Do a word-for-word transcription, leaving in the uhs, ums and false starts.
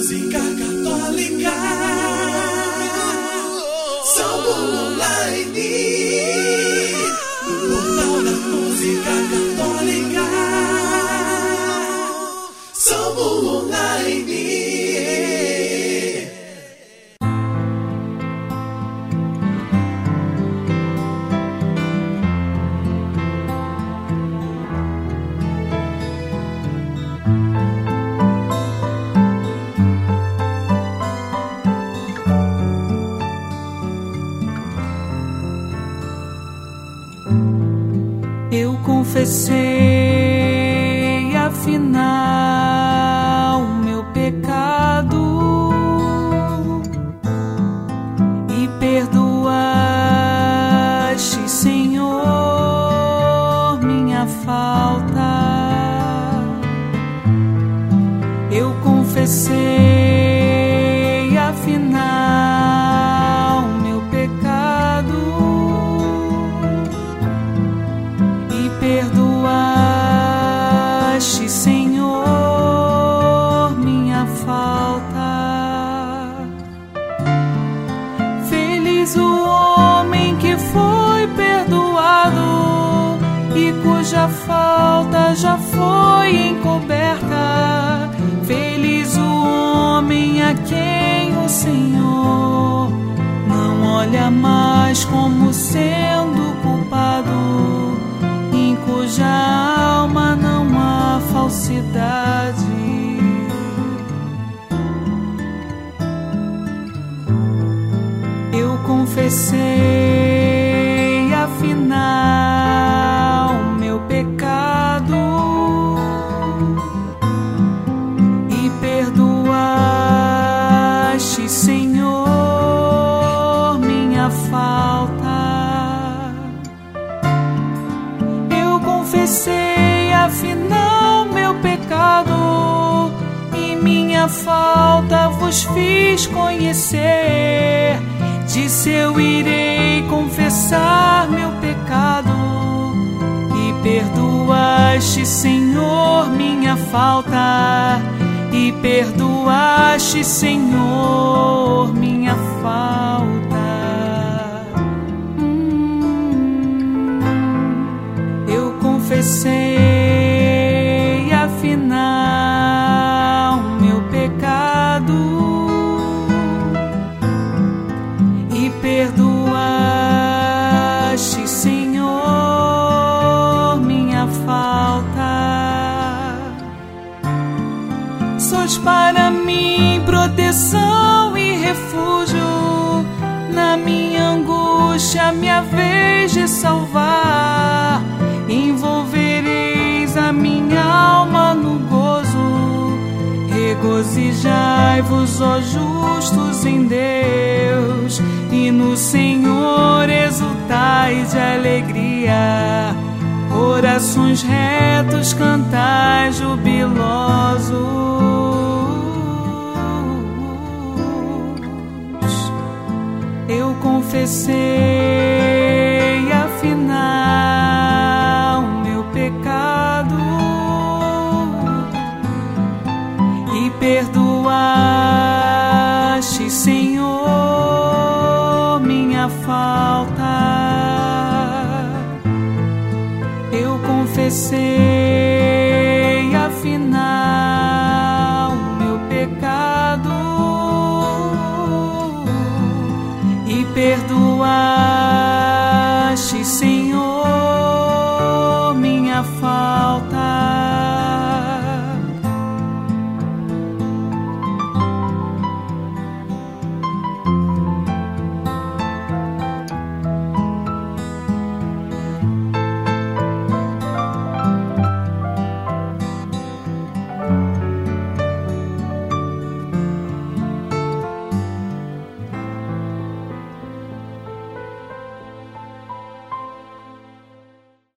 música católica. Salmo Online, portal da música católica. Salmo Online. Eu confessei, afinal, meu pecado e perdoaste, Senhor, minha falta. Eu confessei, afinal, meu pecado e perdoaste, Senhor, minha falta. Feliz o homem que foi perdoado e cuja falta já foi encoberta. Feliz o homem a quem o Senhor não olha mais como sendo culpado, em cuja alma não há falsidade. Eu confessei, afinal, meu pecado e perdoaste, Senhor, minha falta. Eu confessei, afinal, meu pecado e minha falta vos fiz conhecer. Disse eu irei confessar meu pecado e perdoaste, Senhor, minha falta. E perdoaste, Senhor, minha falta. Hum, eu confessei, afinal, meu pecado e perdoaste, Senhor, minha falta. Sois para mim proteção e refúgio, na minha angústia me haveis de salvar. Envolvereis a minha alma no gozo, regozijai-vos, ó justos, em Deus, e no Senhor exultai de alegria. Corações retos cantai jubilosos. Eu confessei, afinal, meu pecado e perdoaste, Senhor, minha falta. Eu confessei,